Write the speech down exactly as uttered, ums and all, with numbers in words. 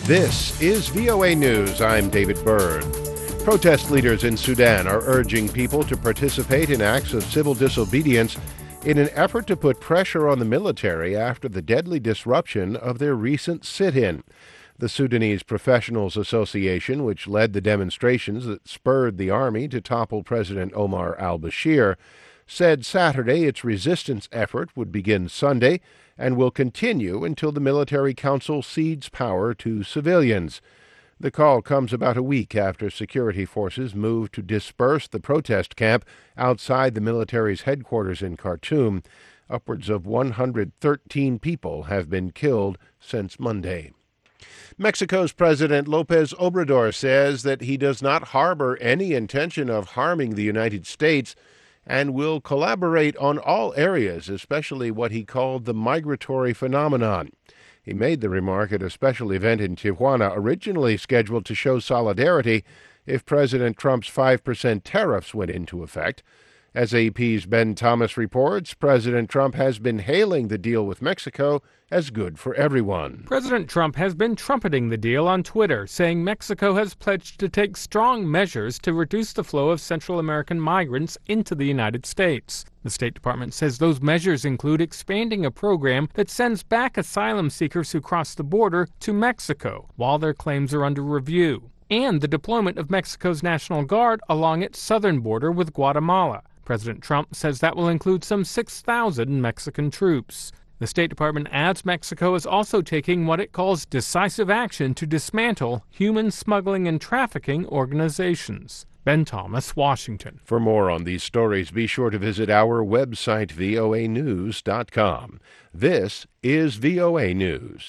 This is V O A News. I'm David Byrd. Protest leaders in Sudan are urging people to participate in acts of civil disobedience in an effort to put pressure on the military after the deadly disruption of their recent sit-in. The Sudanese Professionals Association, which led the demonstrations that spurred the army to topple President Omar al-Bashir, said Saturday its resistance effort would begin Sunday and will continue until the military council cedes power to civilians. The call comes about a week after security forces moved to disperse the protest camp outside the military's headquarters in Khartoum. Upwards of one hundred thirteen people have been killed since Monday. Mexico's President López Obrador says that he does not harbor any intention of harming the United States and will collaborate on all areas, especially what he called the migratory phenomenon. He made the remark at a special event in Tijuana, originally scheduled to show solidarity if President Trump's five percent tariffs went into effect. As A P's Ben Thomas reports, President Trump has been hailing the deal with Mexico as good for everyone. President Trump has been trumpeting the deal on Twitter, saying Mexico has pledged to take strong measures to reduce the flow of Central American migrants into the United States. The State Department says those measures include expanding a program that sends back asylum seekers who cross the border to Mexico while their claims are under review, and the deployment of Mexico's National Guard along its southern border with Guatemala. President Trump says that will include some six thousand Mexican troops. The State Department adds Mexico is also taking what it calls decisive action to dismantle human smuggling and trafficking organizations. Ben Thomas, Washington. For more on these stories, be sure to visit our website, V O A news dot com. This is V O A News.